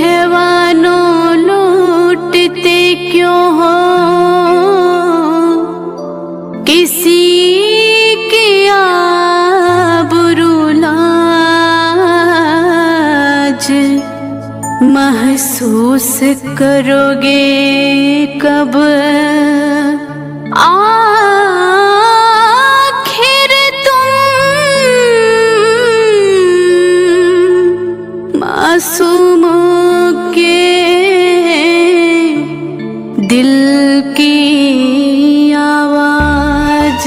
जवानों लूटते क्यों हो, किसी की आबरू लाज महसूस करोगे कब। आखिर तुम मासूमों के दिल की आवाज।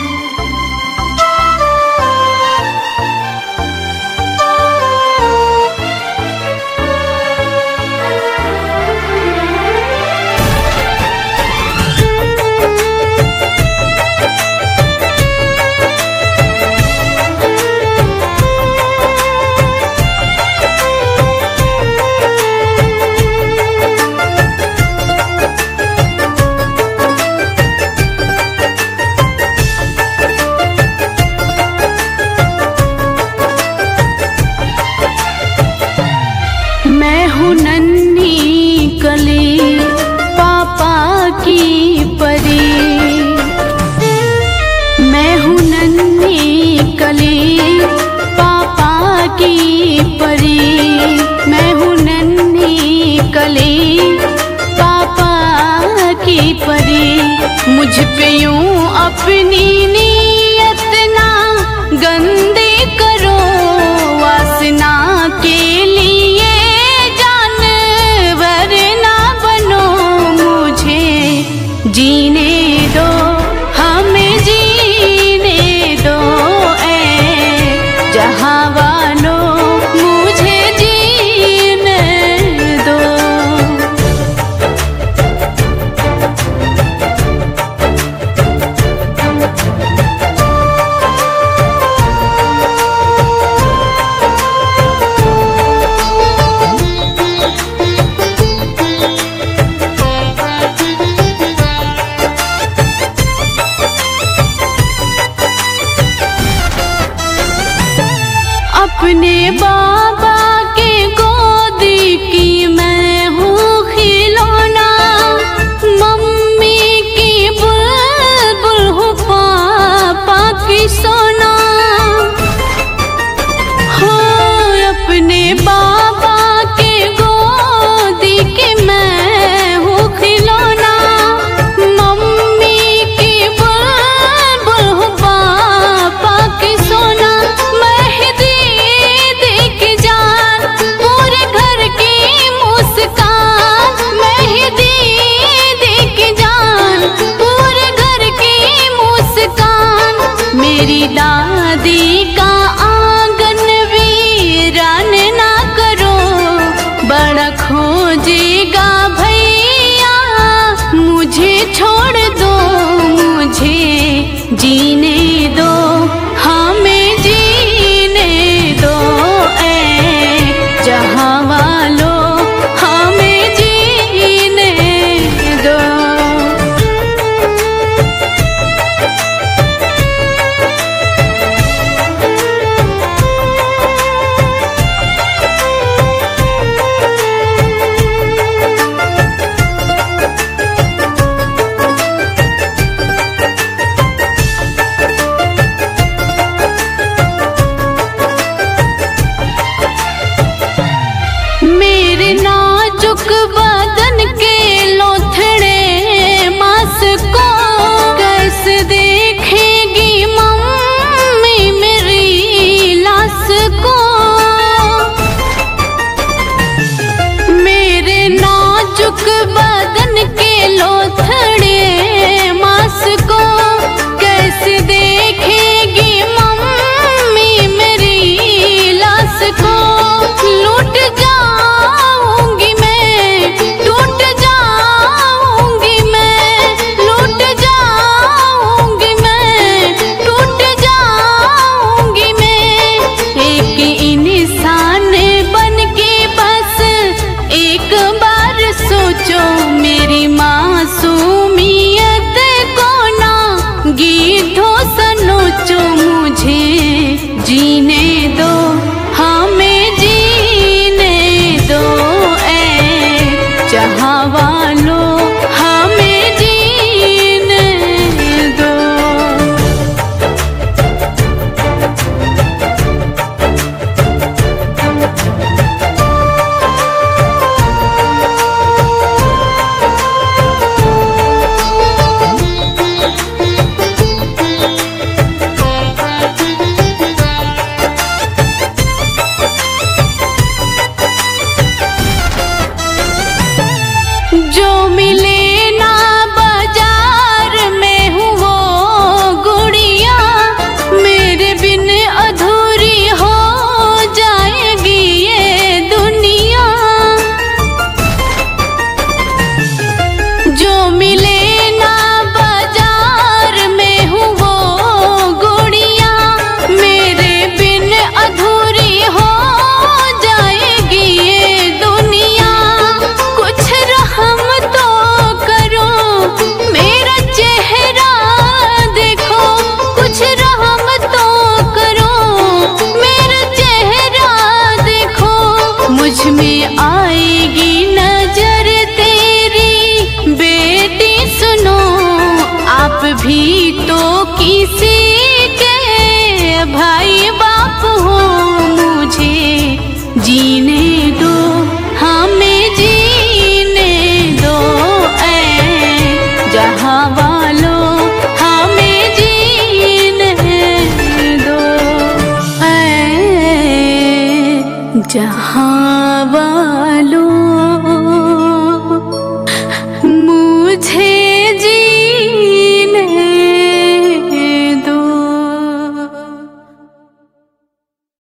मैं हूँ नन्ही कली पापा की परी, मैं हूँ नन्ही कली पापा की परी, मैं हूँ नन्ही कली पापा की परी। मुझ पे यूं अपनी नीयत ना गंदी करो, वासना के लिए जीने दो, हमें जीने दो ऐ जहां वालों, मुझे जीने दो। अपने बाबा के गोदी की मैं हूँ खिलौना, मम्मी की बुलबुल हूँ पापा की सोना। हो अपने बाबा के गोदी की मैं हूँ खिलौना, मम्मी की बुलबुल हूँ पापा की सोना। मेरी दादी का आंगन वीरान ना करो, बड़ा खोजेगा भैया मुझे छोड़ दो, मुझे जीने दो, हमें जीने दो ऐ जहां वालों, हमें जीने दो। मेरे नाजुक बदन के लोथड़े मांस को कैसे देखेगी मम्मी मेरी लाश को। मेरे नाजुक बदन के लोथड़े मांस को कैसे देखेगी मम्मी मेरी लाश को। लूट जाऊंगी मैं, टूट जाऊंगी मैं, लूट जाऊंगी मैं, टूट जाऊंगी मैं। एक इंसान बन के बस एक बार सोचो, मेरी मासूमियत को ना गीठों से नोचो, मुझे जीने दो, हमें जीने दो ऐ जहाँ वालों